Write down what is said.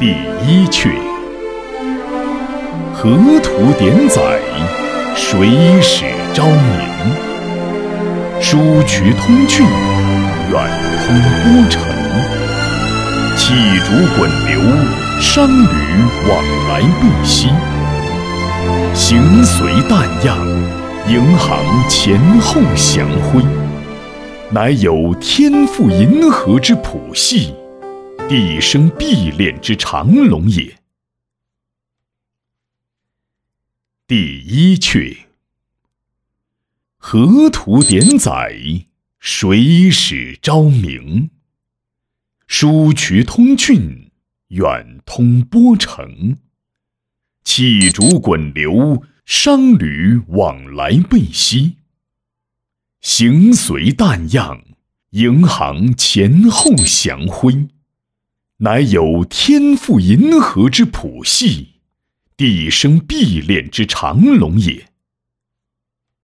第一阙。河图点载，水始昭明。疏渠通浚，远通波尘。气竹滚流，商旅往来不息。行随旦漾，迎航前后祥辉。乃有天赋银河之谱系，地生碧炼之长龙也。第一阙。河图点载，水始昭明。疏渠通浚，远通波尘。气竹滚流，商旅往来不息。行随旦漾，迎航前后祥辉。乃有天赋银河之谱系，地生碧炼之长龙也。